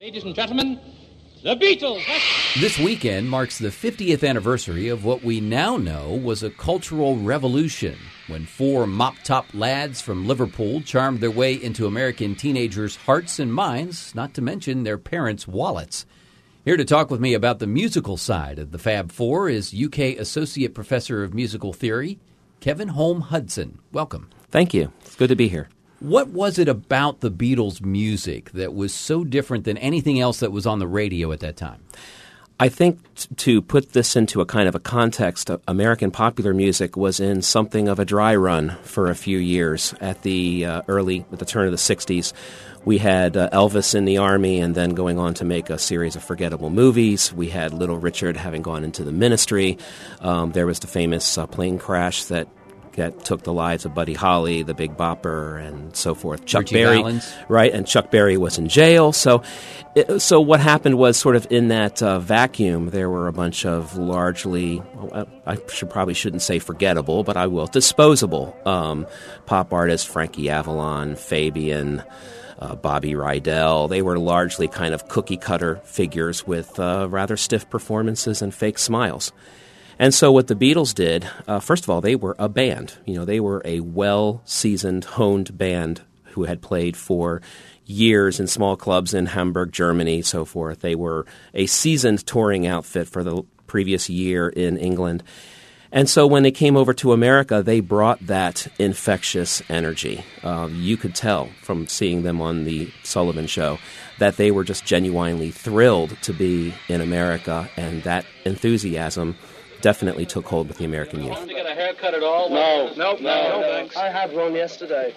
Ladies and gentlemen, the Beatles. This weekend marks the 50th anniversary of what we now know was a cultural revolution when four mop-top lads from Liverpool charmed their way into American teenagers' hearts and minds, not to mention their parents' wallets. Here to talk with me about the musical side of the Fab Four is UK Associate Professor of Musical Theory, Kevin Holm Hudson. Welcome. Thank you. It's good to be here. What was it about the Beatles' music that was so different than anything else that was on the radio at that time? I think to put this into a kind of a context, American popular music was in something of a dry run for a few years. At the turn of the 60s, we had Elvis in the Army and then going on to make a series of forgettable movies. We had Little Richard having gone into the ministry. There was the famous plane crash that took the lives of Buddy Holly, the Big Bopper, and so forth. Chuck Richie Berry, Valens. right? And Chuck Berry was in jail. So what happened was sort of in that vacuum, there were a bunch of largely, probably shouldn't say forgettable, but I will, disposable pop artists, Frankie Avalon, Fabian, Bobby Rydell. They were largely kind of cookie-cutter figures with rather stiff performances and fake smiles. And so what the Beatles did, first of all, they were a band. They were a well-seasoned, honed band who had played for years in small clubs in Hamburg, Germany, so forth. They were a seasoned touring outfit for the previous year in England. And so when they came over to America, they brought that infectious energy. You could tell from seeing them on the Sullivan Show that they were just genuinely thrilled to be in America, and that enthusiasm definitely took hold with the American youth. Want to get a haircut at all? No, thanks. I had one yesterday.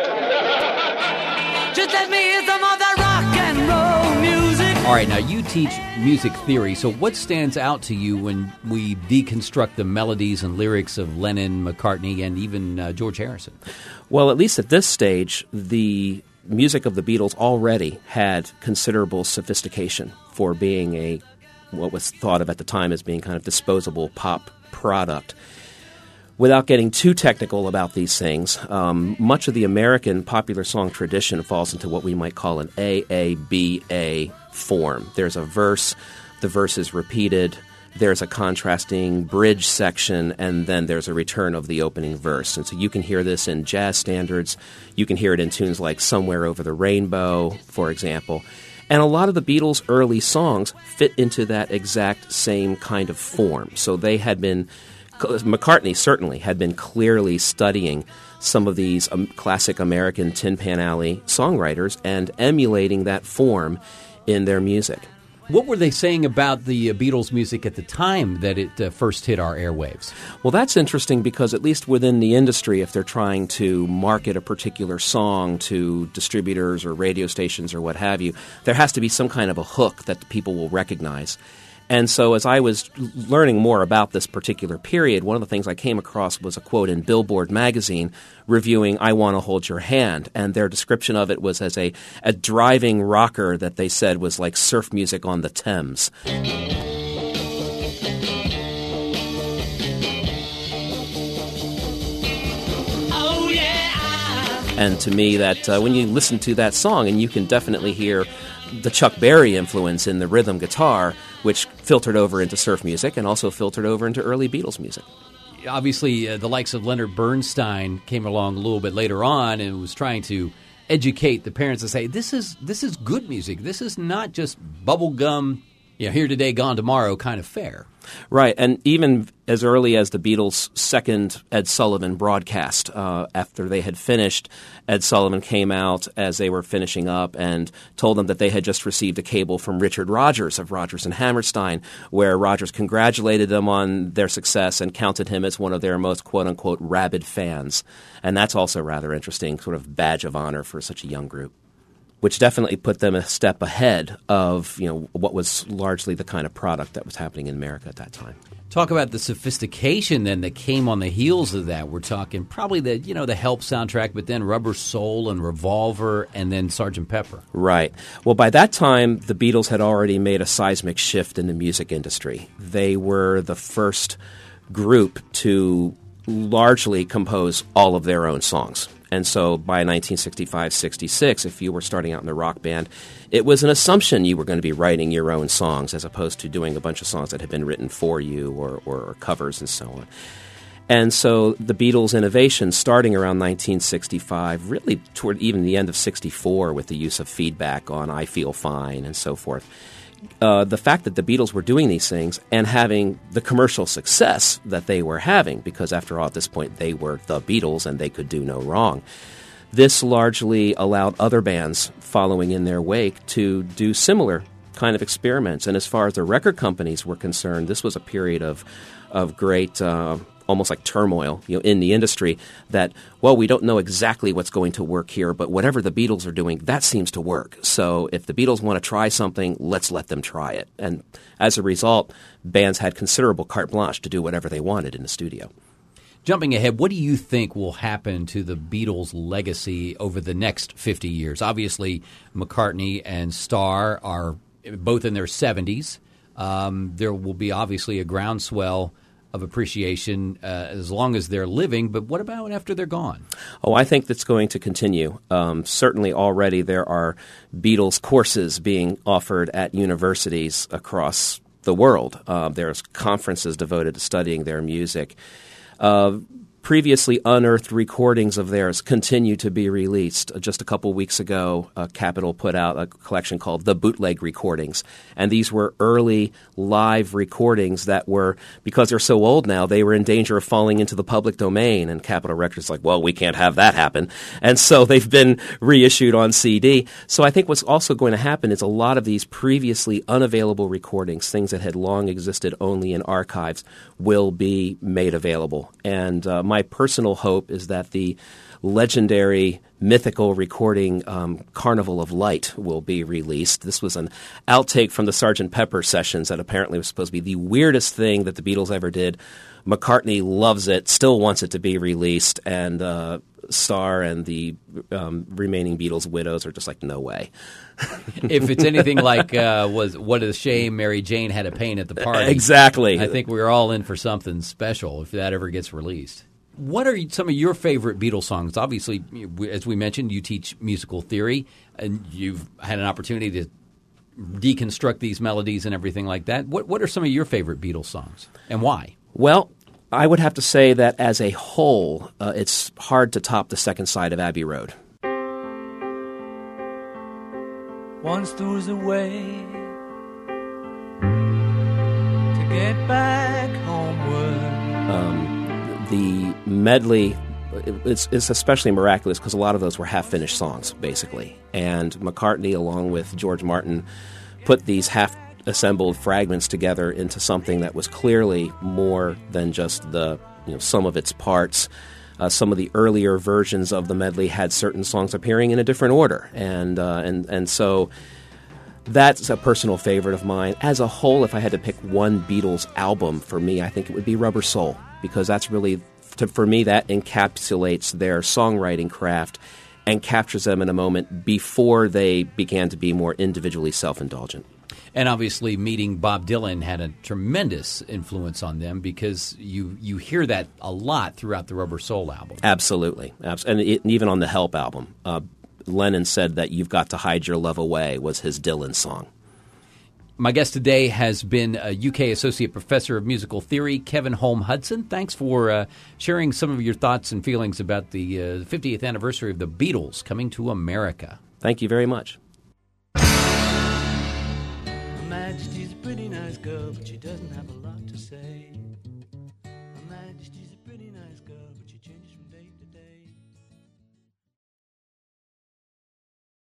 Just let me hear some of that rock and roll music. All right, now you teach music theory, so what stands out to you when we deconstruct the melodies and lyrics of Lennon, McCartney, and even George Harrison? Well, at least at this stage, the music of the Beatles already had considerable sophistication for being what was thought of at the time as being kind of disposable pop product. Without getting too technical about these things, much of the American popular song tradition falls into what we might call an AABA form. There's a verse, the verse is repeated, there's a contrasting bridge section, and then there's a return of the opening verse. And so you can hear this in jazz standards. You can hear it in tunes like Somewhere Over the Rainbow, for example. And a lot of the Beatles' early songs fit into that exact same kind of form. So McCartney certainly had been clearly studying some of these classic American Tin Pan Alley songwriters and emulating that form in their music. What were they saying about the Beatles' music at the time that it first hit our airwaves? Well, that's interesting because at least within the industry, if they're trying to market a particular song to distributors or radio stations or what have you, there has to be some kind of a hook that people will recognize. And so as I was learning more about this particular period, one of the things I came across was a quote in Billboard magazine reviewing I Want to Hold Your Hand, and their description of it was as a driving rocker that they said was like surf music on the Thames. Oh, yeah. And to me, that when you listen to that song, and you can definitely hear the Chuck Berry influence in the rhythm guitar, which filtered over into surf music and also filtered over into early Beatles music. Obviously, the likes of Leonard Bernstein came along a little bit later on and was trying to educate the parents to say, this is good music. This is not just bubblegum, here today, gone tomorrow kind of fare. Right, and even as early as the Beatles' second Ed Sullivan broadcast, after they had finished, Ed Sullivan came out as they were finishing up and told them that they had just received a cable from Richard Rodgers of Rodgers and Hammerstein, where Rodgers congratulated them on their success and counted him as one of their most quote-unquote rabid fans. And that's also rather interesting, sort of badge of honor for such a young group, which definitely put them a step ahead of what was largely the kind of product that was happening in America at that time. Talk about the sophistication then that came on the heels of that. We're talking probably the Help soundtrack, but then Rubber Soul and Revolver and then Sgt. Pepper. Right. Well, by that time, the Beatles had already made a seismic shift in the music industry. They were the first group to largely compose all of their own songs. And so by 1965-66, if you were starting out in the rock band, it was an assumption you were going to be writing your own songs as opposed to doing a bunch of songs that had been written for you or covers and so on. And so the Beatles' innovation starting around 1965, really toward even the end of 64 with the use of feedback on I Feel Fine and so forth, the fact that the Beatles were doing these things and having the commercial success that they were having, because after all, at this point, they were the Beatles and they could do no wrong. This largely allowed other bands following in their wake to do similar kind of experiments. And as far as the record companies were concerned, this was a period of great almost like turmoil, in the industry that, well, we don't know exactly what's going to work here, but whatever the Beatles are doing, that seems to work. So if the Beatles want to try something, let's let them try it. And as a result, bands had considerable carte blanche to do whatever they wanted in the studio. Jumping ahead, what do you think will happen to the Beatles' legacy over the next 50 years? Obviously, McCartney and Starr are both in their 70s. There will be obviously a groundswell of appreciation as long as they're living, but what about after they're gone? Oh, I think that's going to continue. Certainly already there are Beatles courses being offered at universities across the world. There's conferences devoted to studying their music. Previously unearthed recordings of theirs continue to be released. Just a couple weeks ago, Capitol put out a collection called The Bootleg Recordings. And these were early live recordings that were, because they're so old now, they were in danger of falling into the public domain. And Capitol Records like, well, we can't have that happen. And so they've been reissued on CD. So I think what's also going to happen is a lot of these previously unavailable recordings, things that had long existed only in archives, will be made available. And my personal hope is that the legendary mythical recording Carnival of Light will be released. This was an outtake from the Sgt. Pepper sessions that apparently was supposed to be the weirdest thing that the Beatles ever did. McCartney loves it, still wants it to be released, and Starr and the remaining Beatles widows are just like, no way. If it's anything like was What a Shame Mary Jane Had a Pain at the Party. Exactly. I think we're all in for something special if that ever gets released. What are some of your favorite Beatles songs? Obviously, as we mentioned, you teach musical theory, and you've had an opportunity to deconstruct these melodies and everything like that. What are some of your favorite Beatles songs, and why? Well, I would have to say that as a whole, it's hard to top the second side of Abbey Road. Once there was a way to get back homeward. The medley is especially miraculous because a lot of those were half-finished songs, basically. And McCartney, along with George Martin, put these half-assembled fragments together into something that was clearly more than just the sum of its parts. Some of the earlier versions of the medley had certain songs appearing in a different order, and so that's a personal favorite of mine. As a whole, if I had to pick one Beatles album for me, I think it would be Rubber Soul, because that's really, for me, that encapsulates their songwriting craft and captures them in a moment before they began to be more individually self-indulgent. And obviously, meeting Bob Dylan had a tremendous influence on them because you hear that a lot throughout the Rubber Soul album. Absolutely. And even on the Help album, Lennon said that You've Got to Hide Your Love Away was his Dylan song. My guest today has been a UK Associate Professor of Musical Theory, Kevin Holm Hudson. Thanks for sharing some of your thoughts and feelings about the 50th anniversary of the Beatles coming to America. Thank you very much. Her Majesty's a pretty nice girl, but she doesn't have a lot to say.